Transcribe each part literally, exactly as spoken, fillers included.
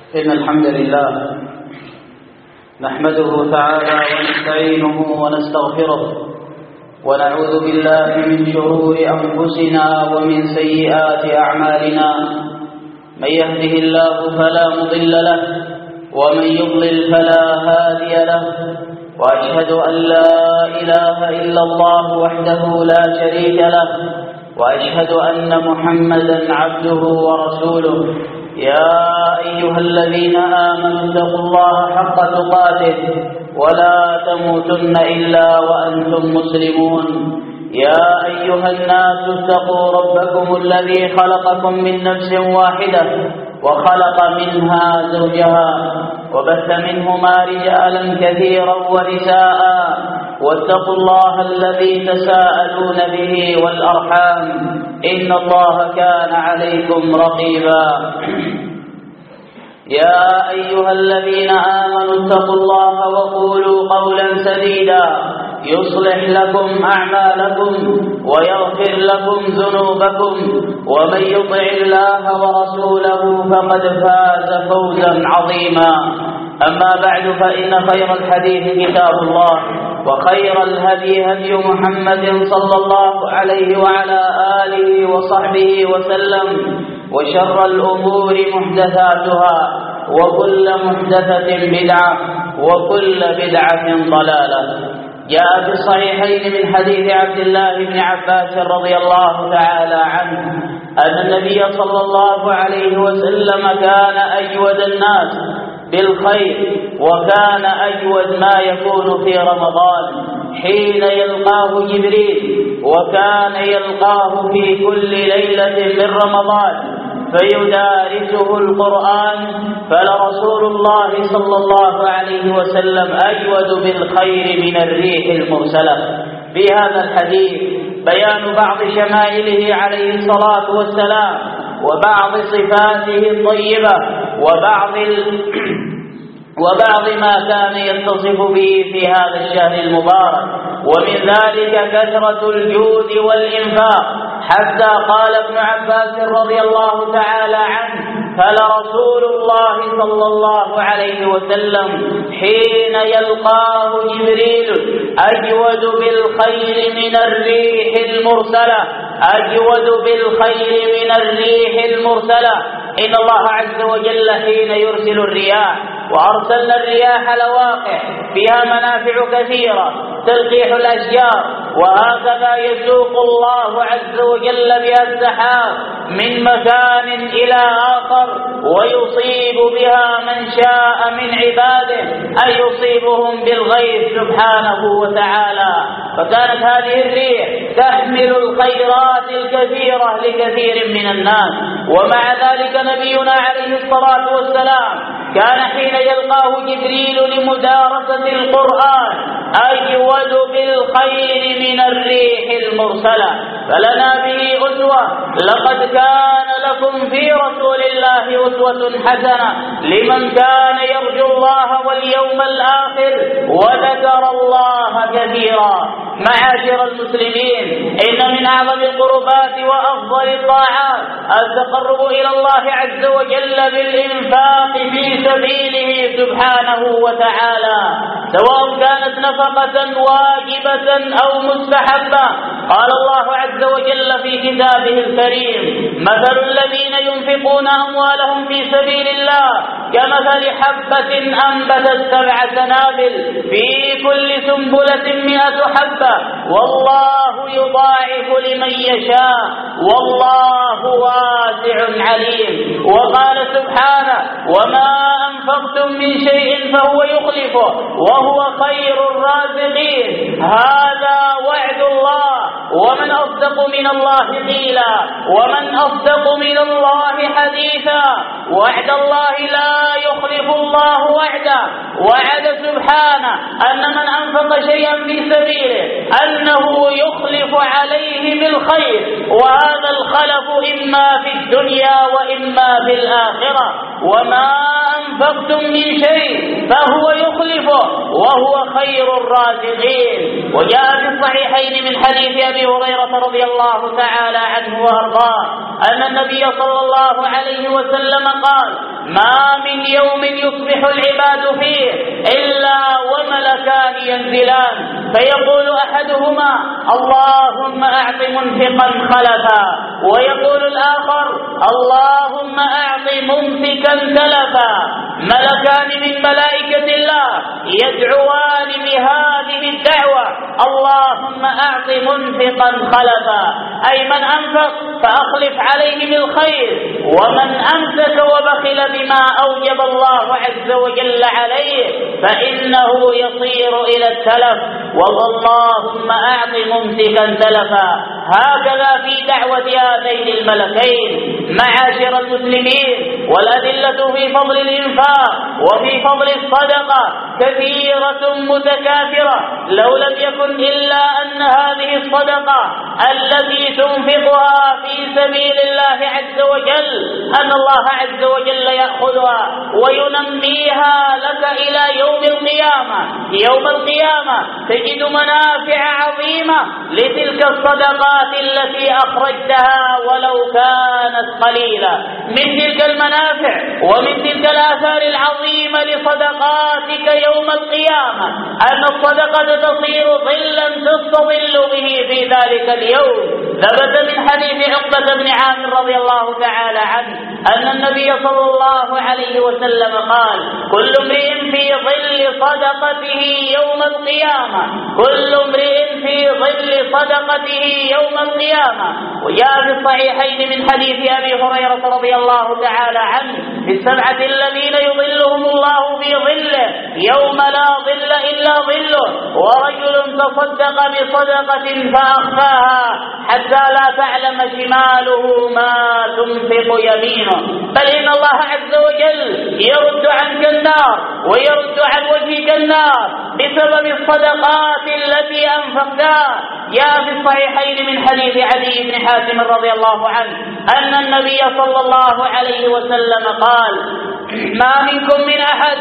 إن الحمد لله نحمده تعالى ونستعينه ونستغفره ونعوذ بالله من شرور أنفسنا ومن سيئات أعمالنا. من يهده الله فلا مضل له ومن يضلل فلا هادي له، وأشهد أن لا إله إلا الله وحده لا شريك له، وأشهد أن محمدا عبده ورسوله. يا أيها الذين آمنوا اتقوا الله حق تقاته ولا تموتن إلا وأنتم مسلمون. يا أيها الناس اتقوا ربكم الذي خلقكم من نفس واحدة وخلق منها زوجها وبث منهما رجالا كثيرا ونساء، واتقوا الله الذي تساءلون به والأرحام إن الله كان عليكم رقيبا. يا أيها الذين آمنوا اتقوا الله وقولوا قولا سديدا يصلح لكم أعمالكم ويغفر لكم ذنوبكم، ومن يطع الله ورسوله فقد فاز فوزا عظيما. أما بعد، فإن خير الحديث كتاب الله، وخير الهدي هدي محمد صلى الله عليه وعلى آله وصحبه وسلم، وشر الأمور محدثاتها، وكل محدثة بدعة، وكل بدعة ضلالة. جاء في الصحيحين من حديث عبد الله بن عباس رضي الله تعالى عنه أن النبي صلى الله عليه وسلم كان أجود الناس بالخير، وكان أجود ما يكون في رمضان حين يلقاه جبريل، وكان يلقاه في كل ليلة من رمضان فيدارسه القرآن. فلرسول الله صلى الله عليه وسلم أجود بالخير من الريح المرسلة. في هذا الحديث بيان بعض شمائله عليه الصلاة والسلام، وبعض صفاته الطيبة، وبعض ال... وبعض ما كان يتصف به في هذا الشهر المبارك، ومن ذلك كثرة الجود والإنفاق، حتى قال ابن عباس رضي الله تعالى عنه: فلرسول الله صلى الله عليه وسلم حين يلقاه جبريل أجود بالخير من الريح المرسلة، أجود بالخير من الريح المرسلة. إن الله عز وجل حين يرسل الرياح، وأرسلنا الرياح لواقح فيها منافع كثيرة تلقيح الأشجار، وهكذا يسوق الله عز وجل بها السحاب من مكان إلى آخر، ويصيب بها من شاء من عباده، أي يصيبهم بالغيث سبحانه وتعالى. فكانت هذه الريح تحمل الخيرات الكثيرة لكثير من الناس. ومع ذلك نبينا عليه الصلاة والسلام كان حين يلقاه جبريل لمدارسة القرآن أجود بالخير من الريح المرسلة. فلنا به أسوة. لقد كان لكم في رسول الله أسوة حسنة لمن كان يرجو الله واليوم الآخر وذكر الله كثيرا. معاشر المسلمين، إن من أعظم القربات وأفضل الطاعات التقرب إلى الله عز وجل بالإنفاق في سبيله سبحانه وتعالى، سواء كانت نفقة واجبة أو مستحبة. قال الله عز وجل في كتابه الكريم: مثل الذين ينفقون أموالهم في سبيل الله كمثل حبة أنبتت سبع سنابل في كل سنبلة مئة حبة والله يضاعف لمن يشاء والله واسع عليم. وقال سبحانه: وما أنفقتم من شيء فهو يخلفه وهو خير الرازقين. هذا وعد الله، ومن أصدق من الله قيلا، ومن أصدق من الله حديثا. وعد الله لا يخلف الله وعده. وعد سبحانه أن من أنفق شيئا في سبيله أنه يخلف عليه بالخير، وهذا الخلف إما في الدنيا وإما في الآخرة. وما أنفقتم من شيء فهو يخلفه وهو خير الرازقين. وجاء في الصحيحين من حديث أبي هريرة رضي الله تعالى عنه وأرضاه أن النبي صلى الله عليه وسلم قال: ما من يوم يصبح العباد فيه إلا وملكان ينزلان فيقول أحدهما اللهم أعط منفقا خلفا، ويقول الآخر اللهم أعط ممسكا تلفا. ملكان من ملائكة الله يدعوان بهذه الدعوة اللهم أعط منفقا خلفا، أي من أنفق فأخلف عليه بالخير، ومن أمسك وبخل بما أوجب الله عز وجل عليه فإنه يصير إلى التلف. واللهم أعط ممسكا تلفا. هكذا في دعوة هذين الملكين. معاشر المسلمين، والأدلة في فضل الإنفاق وفي فضل الصدقة كثيرة متكاثرة، لو لم يكن إلا أن هذه الصدقة التي تنفقها في سبيل الله عز وجل أن الله عز وجل يأخذها وينميها لك إلى يوم القيامة. يوم القيامة تجد منافع عظيمة لتلك الصدقات التي أخرجتها ولو كانت قليلة. من تلك المنافع ومن تلك الآثار العظيمة لصدقاتك يوم القيامة أن الصدقة تصير ظلا تستظل به في ذلك اليوم. ثبت من حديث عقبة بن عامر رضي الله تعالى عنه أن النبي صلى الله عليه وسلم قال كل امرئ في ظل صدقته يوم القيامة، كل امرئ في ظل صدقته يوم القيامة. وجاء في الصحيحين من حديث أبي هريرة رضي الله تعالى عنه في السبعة الذين يظلهم الله في ظله يوم لا ظل إلا ظله، ورجل تصدق بصدقة فأخفاها حتى لا تعلم شماله ما تنفق يمينه. بل إن الله عز وجل يرد عنك النار ويرد عن وجهك النار بسبب الصدقات التي أنفقتها. جاء في الصحيحين من حديث عدي بن حاتم رضي الله عنه أن النبي صلى الله عليه وسلم قال ما منكم من أحد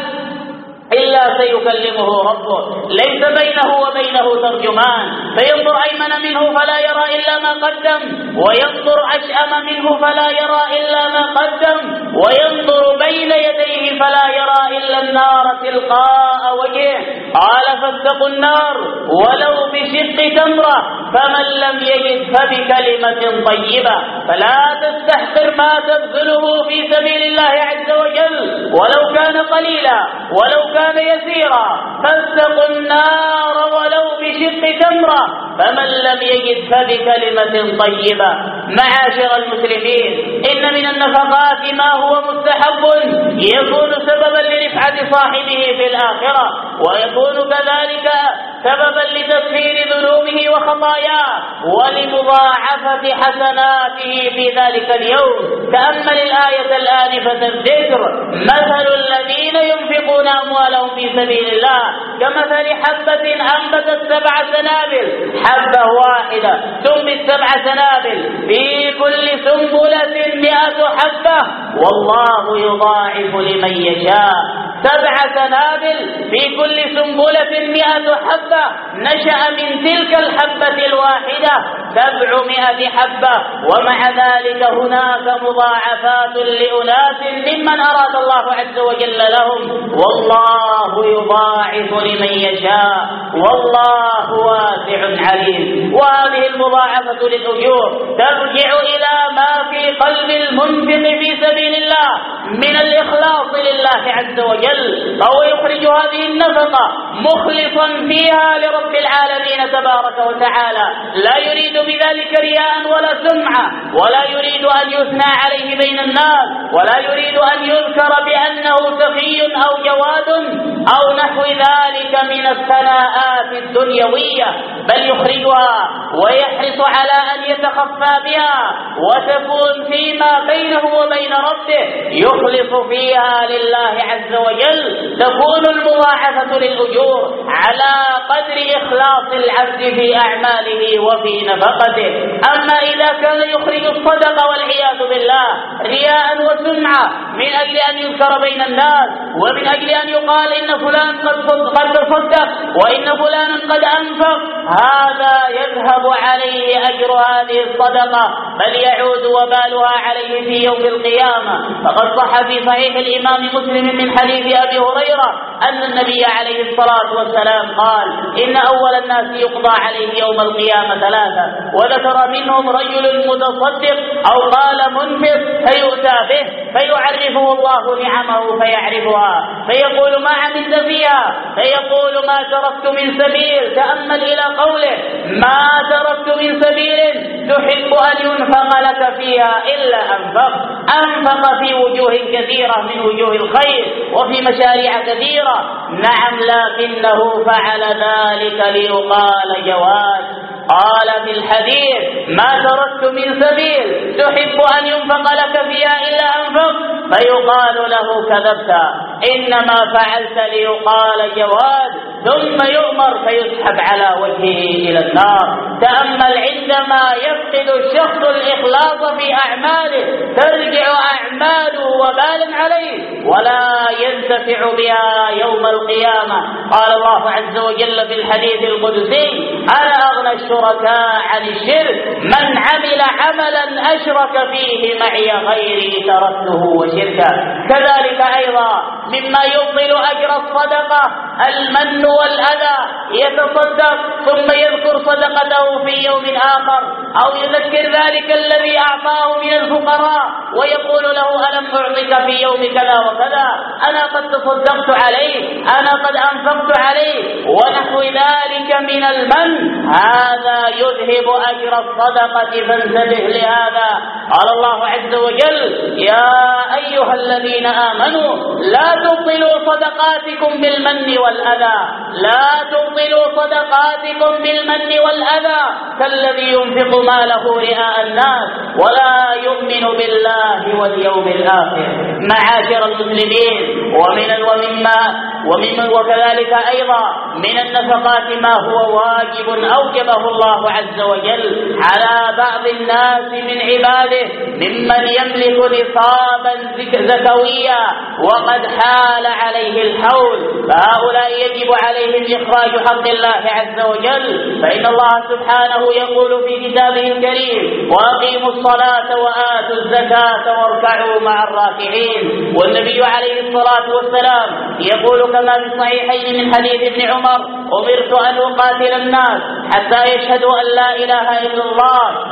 إلا سيكلمه ربه ليس بينه وبينه ترجمان، فينظر أيمن منه فلا يرى إلا ما قدم، وينظر أشأم منه فلا يرى إلا ما قدم، وينظر بين يديه فلا يرى إلا النار تلقاء وجهه. قال فاتقوا النار ولو بشق تمرة، فمن لم يجد فبكلمة طيبة. فلا تستحقر ما تبذله في سبيل الله عز وجل ولو كان قليلا ولو كان يسيرا، فاتقوا النار ولو بشق تمرة، فمن لم يجد فبكلمة طيبة. معاشر المسلمين، إن من النفقات ما هو مستحب يكون سببا لرفعة صاحبه في الآخرة، ويكون كذلك سببا لتكفير ذنوبه وخطاياه ولمضاعفة حسناته في ذلك اليوم. تأمل الآية الآنفة الذكر مثل الذين ينفقون أموالهم في سبيل الله كمثل حبة أنبتت سبع سنابل، حبة واحدة تنبت سبع سنابل في كل سنبلة مئة حبة والله يضاعف لمن يشاء. سبع سنابل في كل سنبلة مئة حبة، نشأ من تلك الحبة الواحدة سبعمائة حبة، ومع ذلك هناك مضاعفات لأناس ممن أراد الله عز وجل لهم، والله يضاعف لمن يشاء والله واسع عليم. وهذه المضاعفة للأجور ترجع إلى ما في قلب المنفق في سبيل الله من الإخلاص لله عز وجل، فهو يخرج هذه النفقة مخلصا فيها لرب العالمين تبارك وتعالى، لا يريد بذلك رياء ولا سمعة، ولا يريد أن يثنى عليه بين الناس، ولا يريد أن يذكر بأنه سخي أو جواد أو نحو ذلك من الثناءات الدنيوية، بل يخرجها ويحرص على أن يتخفى بها وتكون فيما بينه وبين ربه، يخلص فيها لله عز وجل، تكون المضاعفة للأجور على قدر إخلاص العبد في أعماله وفي نفقته. أما إذا كان يخرج الصدقة والعياذ بالله رياء وسمعة من أجل أن يذكر بين الناس، ومن أجل أن يقال إن فلان قد تصدق وإن فلان قد أنفق، هذا يذهب عليه أجر هذه الصدقة، بل يعود وبالها عليه في يوم القيامة. فقد صح في صحيح الإمام مسلم من حديث أبي هريرة أن النبي عليه الصلاة والسلام قال: إن أول الناس يقضى عليه يوم القيامة ثلاثة، وذكر منهم رجل متصدق أو قال منفق فيؤتى به فيعرفه الله نعمه فيعرفها فيقول: ما عملت فيها؟ فيقول: ما تركت من سبيل. تأمل إلى قوله: ما تركت من سبيل تحب أن ينفق لك فيها إلا أنفق. أنفق في وجوه كثيرة من وجوه الخير وفي مشاريع كثيرة، نعم، لكنه فعل ذلك ليقال جواز. قال في الحديث: ما تركت من سبيل تحب أن ينفق لك فيها إلا أنفق، فيقال له: كذبت، إنما فعلت ليقال جواد، ثم يؤمر فيسحب على وجهه إلى النار. تأمل عندما يفقد الشخص الإخلاص في أعماله ترجع أعماله وبالا عليه ولا ينتفع بها يوم القيامة. قال الله عز وجل في الحديث القدسي: أنا أغنى الشركاء عن الشرك، من عمل عملا أشرك فيه معي غيري تركته وشركه. كذلك أيضا مما يبطل أجر الصدقة المن والأذى، يتصدق ثم يذكر صدقته في يوم آخر أو يذكر ذلك الذي أعطاه من الفقراء ويقول له: ألم أعطك في يوم كذا وكذا، أنا قد تصدقت عليه، أنا قد أنفقت عليه، ونحو ذلك من المن. هذا يذهب أجر الصدقة، فانتبه لهذا. قال الله عز وجل: يا أيها الذين آمنوا لا تبطلوا صدقاتكم بالمن والأذى، لا تبطلوا صدقاتكم بالمن والأذى كالذي ينفق ماله رئاء الناس ولا يؤمن بالله واليوم الآخر. معاشر المسلمين، ومن ومما ومن وكذلك أيضا من النفقات ما هو واجب أوجبه الله عز وجل على بعض الناس من عباده ممن يملك نصابا زكويا وقد حال عليه الحول، فهؤلاء يجب عليهم إخراج حق الله عز وجل. فإن الله سبحانه يقول في كتابه الكريم: وأقيموا الصلاة وآتوا الزكاة واركعوا مع الراكعين. والنبي عليه الصلاة والسلام يقول كما في الصحيحين من حديث ابن عمر: أمرت أن أقاتل الناس حتى يشهدوا أن لا إله إلا الله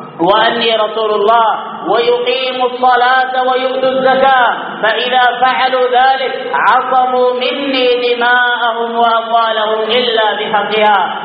وأني رسول الله ويقيموا الصلاة ويؤتوا الزكاة، فإذا فعلوا ذلك عصموا مني دماءهم وأموالهم إلا بحقها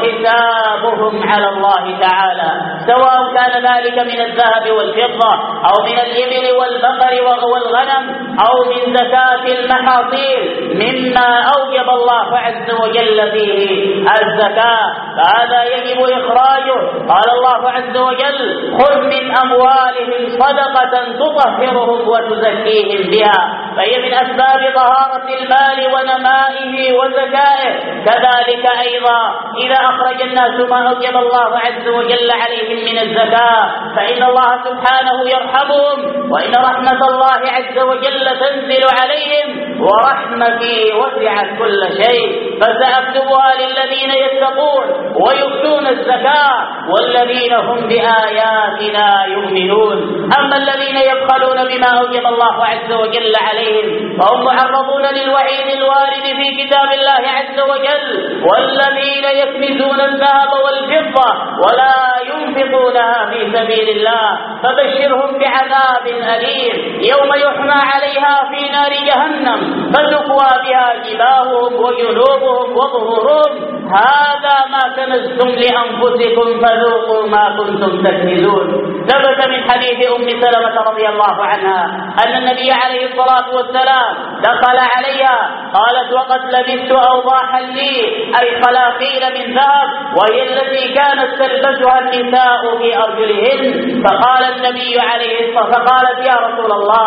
وحسابهم على الله تعالى، سواء كان ذلك من الذهب والفضة أو من الإبل والبقر والغنم أو من زكاة المحاصيل مما أوجب الله عز وجل فيه الزكاة، فهذا يجب إخراجه. قال الله عز وجل: خذ من أموالهم صدقة تطهرهم وتزكيهم بها، فهي من أسباب طهارة المال ونمائه وزكائه. كذلك أيضا إذا أخرج الناس ما أوجب الله عز وجل عليهم من الزكاة فإن الله سبحانه يرحمهم، وإن رحمة الله عز وجل تنزل عليهم، ورحمتي وسعت كل شيء فسأكتبها للذين يتقون ويؤتون الزكاة والذين هم بآياتنا يؤمنون. أما الذين يبخلون بما أوجب الله عز وجل عليهم فهم معرضون للوعيد الوارد في كتاب الله عز وجل: والذين يكنزون الذهب والفضة ولا ينفقونها في سبيل الله فبشرهم بعذاب أليم يوم يحمى عليها في نار جهنم فتكوى بها جباههم وجنوبهم وظهورهم، هذا ما كنزتم لأنفسكم فذوقوا ما كنتم تكنزون. ثبت من حديث أم سلمة رضي الله عنها أن النبي عليه الصلاة والسلام دخل عليها قالت: وقد لبست أوضاحا لي، أي خلاقين من ذهب، وهي التي كانت تلبسها النساء في أرجلهن. فقال النبي عليه الصلاة فقالت: يا رسول الله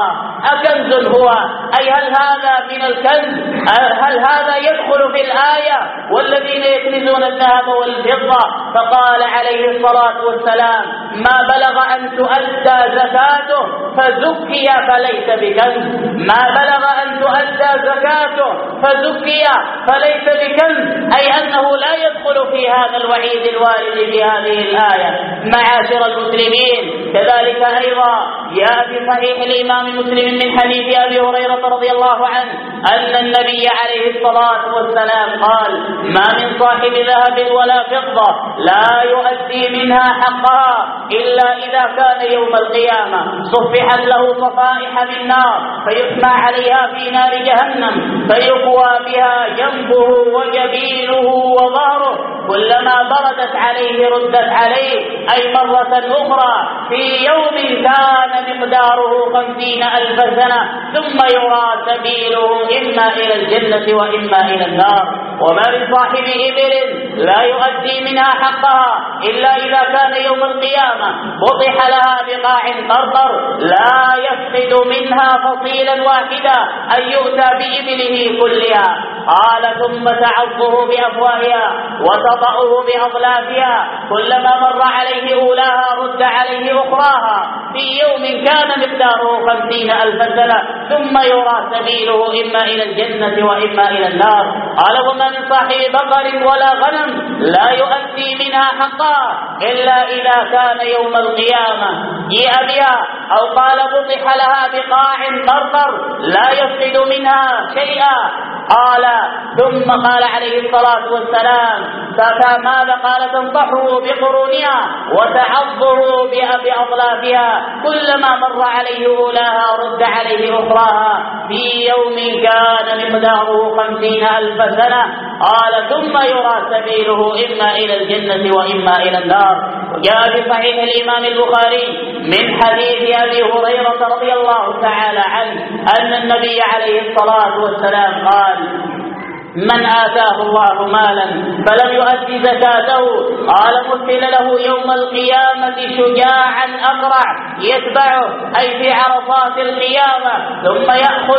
أكنز هو؟ أي هل هذا من الكنز؟ هل هذا يدخل في الآية والذين يكنزون الذهب والفضة؟ فقال عليه الصلاة والسلام ما بلغ أن تؤدى زكاته فزكي فليس بكنز، ما بلغ أن تؤدى زكاته فزكي فليس بكنز، أي أنه لا يدخل في هذا الوعيد الوارد في هذه الآية. معاشر المسلمين، كذلك أيضا جاء في صحيح الإمام مسلم من حديث أبي هريرة رضي الله عنه أن النبي عليه الصلاة والسلام قال ما من صاحب ذهب ولا فضة لا يؤدي منها حقها إلا إذا كان يوم القيامة صفحت له صفائح من نار فيحمى عليها في نار جهنم فيقوى بها جنبه وجبينه وظهره كلما بردت عليه ردت عليه، أي مرة أخرى في يوم كان مقداره خمسين ألف سنة ثم يرى سبيله إما إلى الجنة وإما إلى النار. وما من صاحب إبل لا يؤدي منها حقها إلا إذا كان يوم القيامة بطح لها بقاع قرقر لا يفقد منها فصيلا واحدا أن يؤتى بإبله كلها. قال ثم تعضه بأفواهها وتطأه بأضلافها كلما مر عليه أولاها رد عليه أخراها في يوم كان مقداره خمسين ألف سنة ثم يرى سبيله إما إلى الجنة وإما إلى النار. قال وما من صاحب بقر ولا غنم لا يؤدي منها حقها إلا إذا كان يوم القيامة جيء بها أو قال بطح لها بقاع قرقر لا يفقد منها شيئا. قال ثم قال عليه الصلاة والسلام ماذا؟ قال تنطحه بقرونها وتعضه بأضلافها كلما مر عليه أولاها رد عليه أخراها في يوم كان مقداره خمسين ألف سنة. قال ثم يرى سبيله إما إلى الجنة وإما إلى النار. وجاء في صحيح الإمام البخاري من حديث أبي هريرة رضي الله تعالى عنه أن النبي عليه الصلاة والسلام قال من آتاه الله مالا فلم يؤدي زكاته قال مثل له يوم القيامة شجاعا أقرع يتبعه أي في عرصات القيامة ثم يأخذ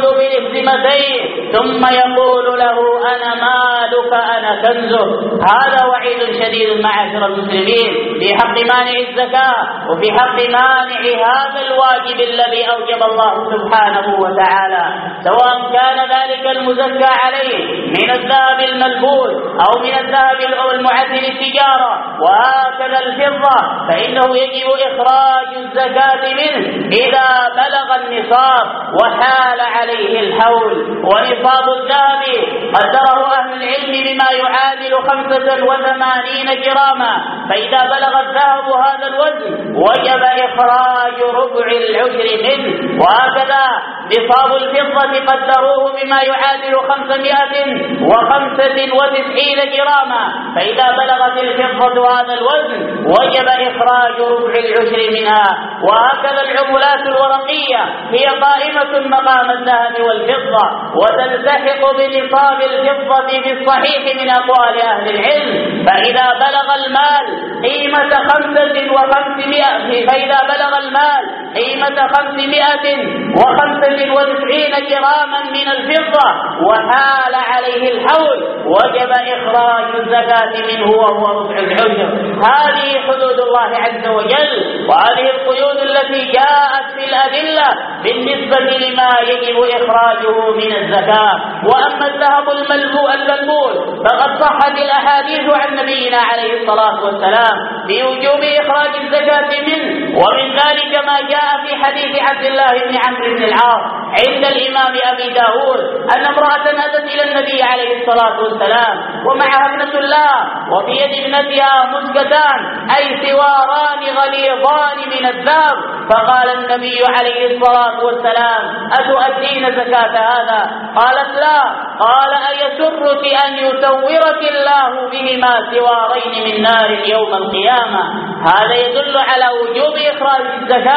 بلحزمتيه ثم يقول له أنا مالك أنا كنزه. هذا وعيد شديد معاشر المسلمين في حق مانع الزكاة وفي حق مانع هذا الواجب الذي أوجب الله سبحانه وتعالى، سواء كان ذلك المزكى عليه من الذهب الملبوس أو من الذهب المعد للتجارة وهكذا الفضة، فإنه يجب إخراج الزكاة منه إذا بلغ النصاب وحال عليه الحول. ونصاب الذهب قدره أهل العلم بما يعادل خمسة وثمانين جراما، فإذا بلغ الذهب هذا الوزن وجب إخراج ربع العشر منه. وهكذا نصاب الفضة قدروه بما يعادل خمسمائة وخمسة وتسعين جراما، فإذا بلغت الفضة هذا الوزن وجب إخراج ربع العشر منها. وهكذا العملات الورقية هي قائمة مقام الذهب والفضة وتلتحق بنصاب الفضة بالصحيح من أقوال أهل العلم. فإذا بلغ المال قيمة خمسة وخمسمائة فإذا بلغ المال قيمة خمسمائة وخمسة وتسعين جراما من الفضة وحال عليه الحول وجب إخراج الزكاة منه وهو ربع العشر. هذه حدود الله عز وجل وهذه القيود التي جاءت في الأدلة بالنسبة لما يجب إخراجه من الزكاة. وأما الذهب الملبوس فقد صحت الأحاديث عن نبينا عليه الصلاة والسلام بوجوب إخراج الزكاة منه، ومن ذلك ما جاء في حديث عبد الله بن عمرو بن العاص عند الإمام أبي داود أن امرأة أتت إلى النبي عليه الصلاة والسلام ومعها ابنة الله وفي يد ابنتها مسكتان أي سواران غليظان من الذهب، فقال النبي عليه الصلاة والسلام أتؤدين زكاة هذا؟ قالت لا. قال أيسرك أن يسورك الله بهما سوارين من نار يوم القيامة؟ هذا يدل على وجوب إخراج الزكاة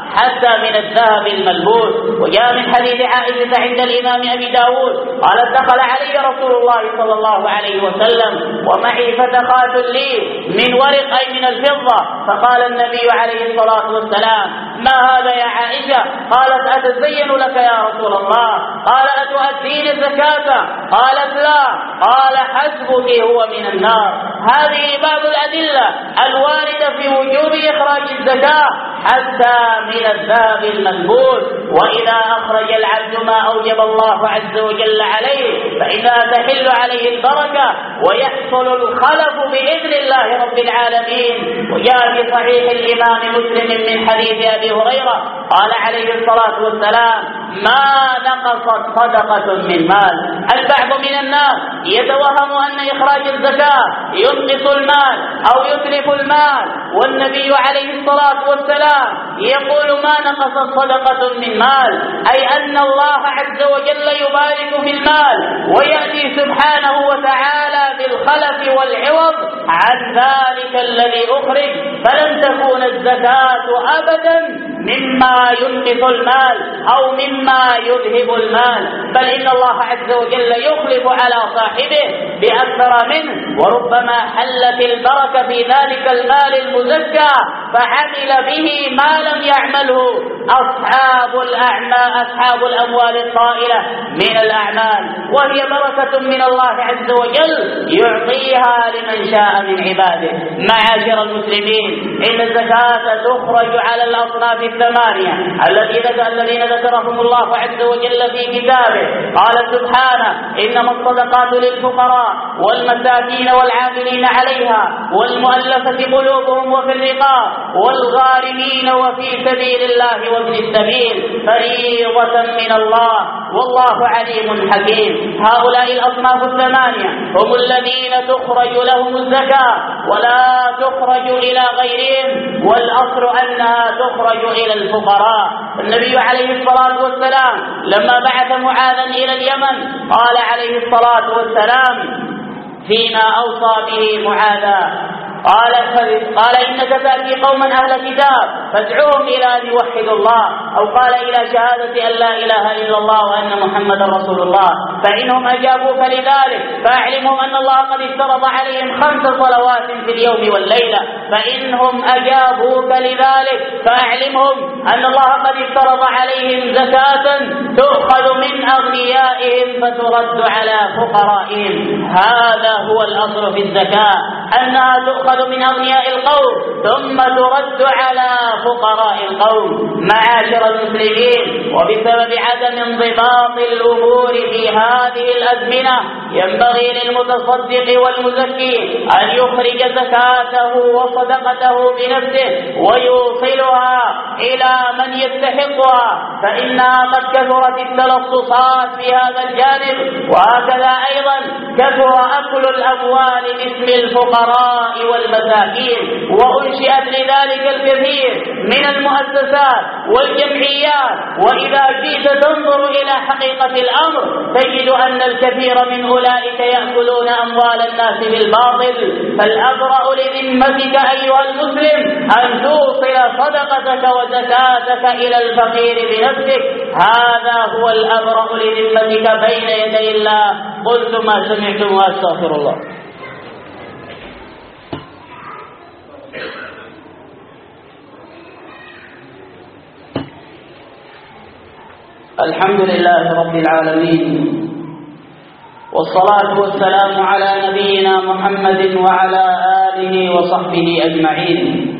حتى من الذهب الملبوس. وجاء من حديث عائشة عند الإمام أبي داود قالت دخل علي رسول الله صلى الله عليه وسلم ومعي فتخات لي من ورق أي من الفضة، فقال النبي عليه الصلاة والسلام ما هذا يا عائشة؟ قالت أتزين لك يا رسول الله. قال أتؤدين الزكاة؟ قالت لا. قال حسبك هو من النار. هذه بعض الأدلة الواردة في وجوب إخراج الزكاة حتى من الذهب المنبوذ. وإذا أخرج العبد ما أوجب الله عز وجل عليه فإنها تحل عليه البركة ويحصل الخلف بإذن الله رب العالمين. وجاء في صحيح الإمام مسلم من حديث أبي هريرة قال عليه الصلاة والسلام ما نقصت صدقة من مال. البعض من الناس يتوهم أن إخراج الزكاة ينقص المال أو يتلف المال، والنبي عليه الصلاة والسلام يقول ما نقصت صدقة من مال، أي أن الله عز وجل يبارك في المال ويأتي سبحانه وتعالى بالخلف والعوض عن ذلك الذي أخرج. فلن تكون الزكاة أبدا مما ينقص المال أو مما يذهب المال، بل إن الله عز وجل يخلف على صاحبه بأكثر منه، وربما حلت البركة في ذلك المال المزكى فعمل به ما لم يعمله أصحاب الأعمال أصحاب الأموال الطائلة من الأعمال، وهي بركة من الله عز وجل يعطيها لمن شاء من عباده. معاشر المسلمين، إن الزكاة تخرج على الأصناف الثمانية الذين ذكرهم الله عز وجل في كتابه. قال سبحانه إنما الصدقات للفقراء والمساكين والعاملين عليها والمؤلفة قلوبهم وفي الرقاب والغارمين وفي سبيل الله وابن السبيل فريضة من الله والله عليم حكيم. هؤلاء الأصناف الثمانية هم الذين تخرج لهم الزكاة ولا تخرج إلى غيرهم، والأصل أنها تخرج إلى الفقراء. النبي عليه الصلاة والسلام لما بعث معاذا إلى اليمن قال عليه الصلاة والسلام فيما أوصى به معاذا قال قال إنك تأتي قوما أهل كتاب فادعوهم إلى أن يوحدوا الله، أو قال إلى شهادة أن لا إله إلا الله وأن محمدا رسول الله، فإنهم أجابوك لذلك فأعلمهم أن الله قد افترض عليهم خمس صلوات في اليوم والليلة. فإنهم أجابوك لذلك فأعلمهم أن الله قد افترض عليهم زكاة تؤخذ من أغنيائهم فترد على فقرائهم. هذا هو الأصل في الزكاة، أنها تؤخذ من أغنياء القوم ثم ترد على فقراء القوم. معاشر المسلمين، وبسبب عدم انضباط الأمور في هذه الأزمنة ينبغي للمتصدق والمزكي أن يخرج زكاته وصدقته بنفسه ويوصلها إلى من يستحقها، فإنها قد كثرت التلصصات في هذا الجانب، وهكذا أيضا كثر أكل الأموال باسم الفقراء والمساكين، وأنشئت لذلك الكثير من المؤسسات والجمعيات. وإذا جئت تنظر إلى حقيقة الأمر تجد أن الكثير من أولئك يأكلون أموال الناس بالباطل. فالأبرأ لذمتك أيها المسلم أن توصل صدقتك وزكاتك إلى الفقير بنفسك، هذا هو الأبرأ لذمتك بين يدي الله. قلت ما سمعتم وأستغفر الله. الحمد لله رب العالمين، والصلاة والسلام على نبينا محمد وعلى آله وصحبه أجمعين.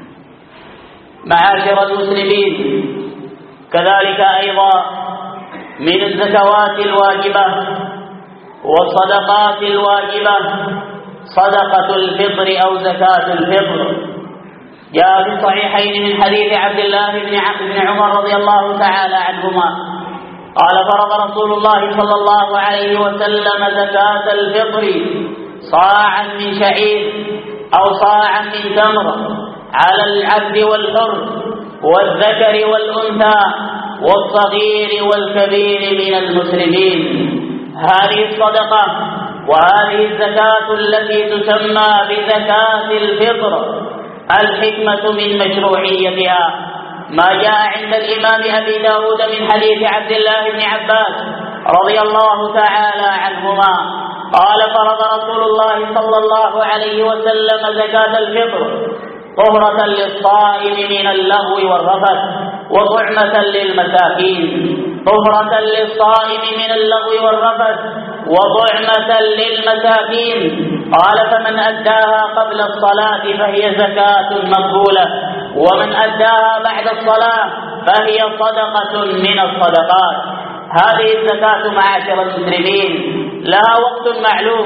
معاشر المسلمين، كذلك أيضا من الزكوات الواجبة والصدقات الواجبة صدقة الفطر أو زكاة الفطر. جاء في الصحيحين من حديث عبد الله بن عمر رضي الله تعالى عنهما قال فرض رسول الله صلى الله عليه وسلم زكاة الفطر صاعا من شعير أو صاعا من تمر على العبد والحر والذكر والأنثى والصغير والكبير من المسلمين. هذه الصدقة وهذه الزكاة التي تسمى بزكاة الفطر الحكمة من مشروعيتها ما جاء عند الإمام أبي داود من حديث عبد الله بن عباس رضي الله تعالى عنهما قال فرض رسول الله صلى الله عليه وسلم زكاة الفطر طهرة للصائم من اللغو والرفث وطعمة للمساكين طهرة للصائم من اللغو والرفث وطعمة للمساكين. قال فمن أداها قبل الصلاة فهي زكاة مقبولة ومن أداها بعد الصلاة فهي صدقة من الصدقات. هذه الزكاة معاشر المسلمين لها وقت معلوم،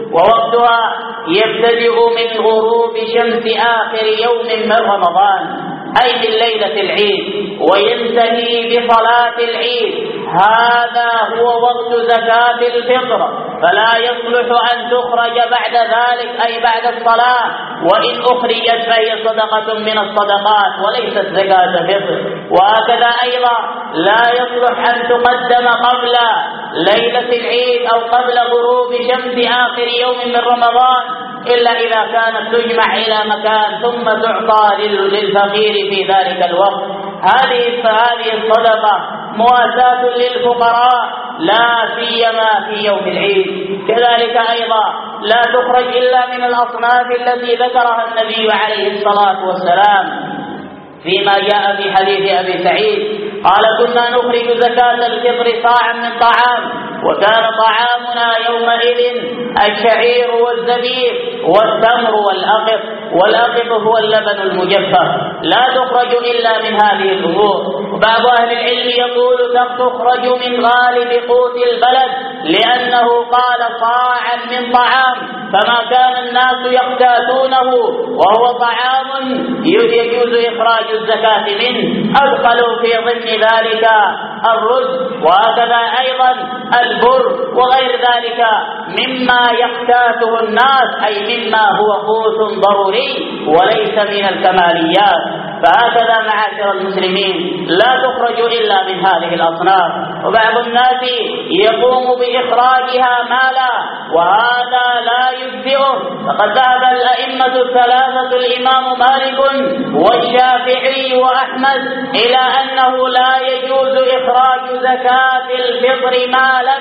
ووقتها يبتدئ من غروب شمس آخر يوم من رمضان أي من ليلة العيد وينتهي بصلاة العيد. هذا هو وقت زكاة الفطر، فلا يصلح أن تخرج بعد ذلك أي بعد الصلاة، وإن أخرجت فهي صدقة من الصدقات وليست زكاة فطر. وهكذا أيضا لا يصلح أن تقدم قبل ليلة العيد أو قبل غروب شمس آخر يوم من رمضان إلا إذا كانت تجمع إلى مكان ثم تعطى للفقير في ذلك الوقت. هذه هذه الصدقة مواساة للفقراء لا سيما في يوم العيد. كذلك أيضا لا تخرج إلا من الأصناف التي ذكرها النبي عليه الصلاة والسلام فيما جاء في حديث أبي سعيد قال كنا نخرج زكاة الفطر صاعا من طعام وكان طعامنا يومئذ الشعير والزبيب والتمر والأقط، والأقط هو اللبن المجفف. لا تخرج إلا من هذه الأمور. وبعض أهل العلم يقول تخرج من غالب قوت البلد لأنه قال صاعا من طعام، فما كان الناس يقتاتونه وهو طعام يجوز إخراج الزكاة منه أدخلوا في ضمن ذلك الرز وهكذا أيضا البر وغير ذلك مما يقتاته الناس أي مما هو قوت ضروري وليس من الكماليات. فهكذا معاشر المسلمين لا تخرج إلا من هذه الأصناف. وبعض الناس يقوم بإخراجها مالا وهذا لا يجزئه، فقد ذهب الأئمة الثلاثة الإمام مالك والشافعي وأحمد إلى أنه لا يجوز إخراج زكاة الفطر مالا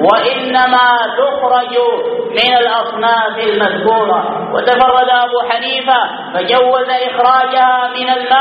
وإنما تخرج من الأصناف المذكورة. وتفرد أبو حنيفة فجوز إخراجها من المال،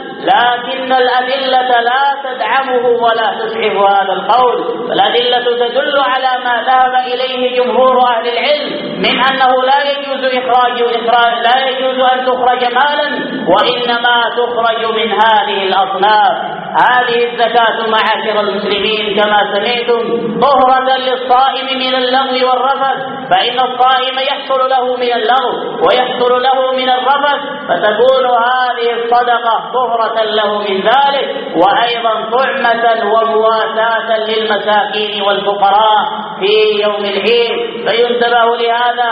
لكن الأدلة لا تدعمه ولا تسعف هذا القول. فالأدلة تدل على ما ذهب إليه جمهور أهل العلم من أنه لا يجوز إخراج إخراج لا يجوز أن تخرج مالا وإنما تخرج من هذه الأصناف. هذه الزكاة معاشر المسلمين كما سمعتم طهرة للصائم من اللغو والرفث، فإن الصائم يحصل له من اللغو ويحصل له من الرفث، فتكون هذه الصدقة طهرة له من ذلك، وأيضا طعمة ومواساة للمساكين والفقراء في يوم العيد. فينتبه لهذا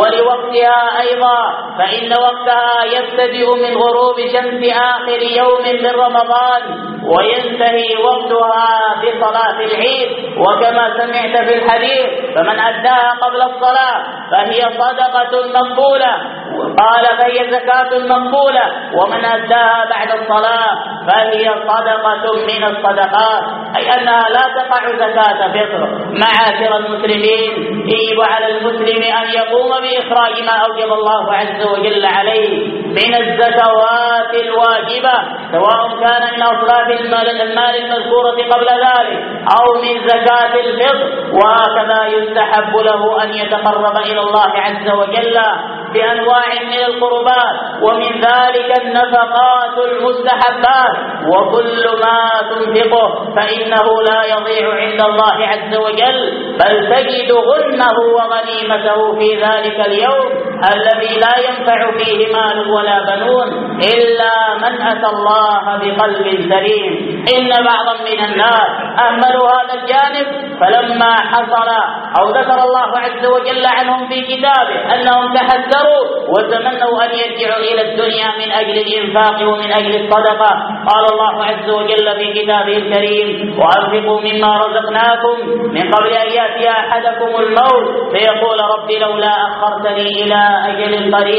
ولوقتها أيضا، فإن وقتها يبتدئ من غروب شمس آخر يوم من رمضان وينتهي وقتها بصلاة العيد. وكما سمعت في الحديث فمن أداها قبل الصلاة فهي صدقة مقبولة، قال فهي زكاة مقبولة، ومن أداها بعد الصلاة فهي صدقة من الصدقات، أي أنها لا تقع زكاة فطر. معاشر المسلمين يجب على المسلم أن يقوم بإخراج ما أوجب الله عز وجل عليه من الزكوات الواجبة، سواء كان من أصناف المال المذكورة قبل ذلك أو من زكاة الفطر. وهكذا يستحب له أن يتقرب إلى الله عز وجل بأنواع من القربات، ومن ذلك النفقات المستحبات. وكل ما تنفقه فإنه لا يضيع عند الله عز وجل، بل تجد غنمه وغنيمته في ذلك اليوم الذي لا ينفع فيه مال ولا بنون إلا من أتى الله بقلب سليم. إن بعضا من الناس أهملوا هذا الجانب، فلما حصل أو ذكر الله عز وجل عنهم في كتابه أنهم تحسروا وتمنوا أن يرجعوا إلى الدنيا من أجل الإنفاق ومن أجل الصدقة، قال الله عز وجل في كتابه الكريم وأنفقوا مما رزقناكم من قبل أن يأتي أحدكم الموت فيقول رب لولا أخرتني إلى أجل قريب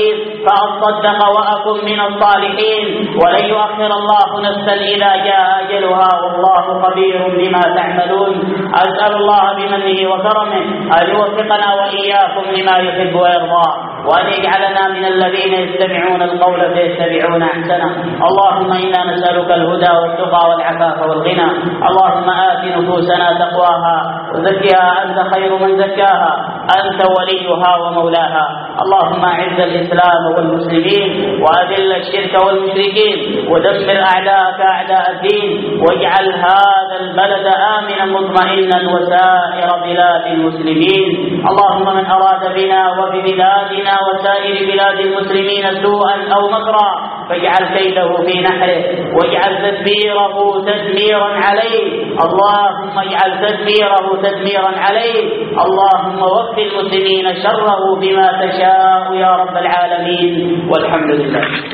فأصدق وأكن من الصالحين، ولن يؤخر الله نفسا إذا جاء أجلها، والله خبير بما تعملون. أسأل الله بمنه وكرمه أن يوفقنا وإياكم لما يحب ويرضى، وأن يجعلنا من الذين يستمعون القول فيتبعون أحسنه. اللهم إنا نسألك الهدى والتقى والعفاف والغنى. اللهم آت نفوسنا تقواها وزكها أنت خير من زكاها، أنت وليها ومولاها. اللهم أعز الإسلام والمسلمين وأذل الشرك والمشركين ودمر أعداءك أعداء الدين، واجعل هذا البلد آمنا مطمئنا وسائر بلاد المسلمين. اللهم من أراد بنا وببلادنا وسائر بلاد المسلمين سوءا أو مكرا فاجعل كيده في نحره، واجعل تدبيره تدميرا عليه. اللهم اجعل تدبيره تدميرا عليه. اللهم وفق المسلمين شره بما تشاء يا رب العالمين، والحمد لله.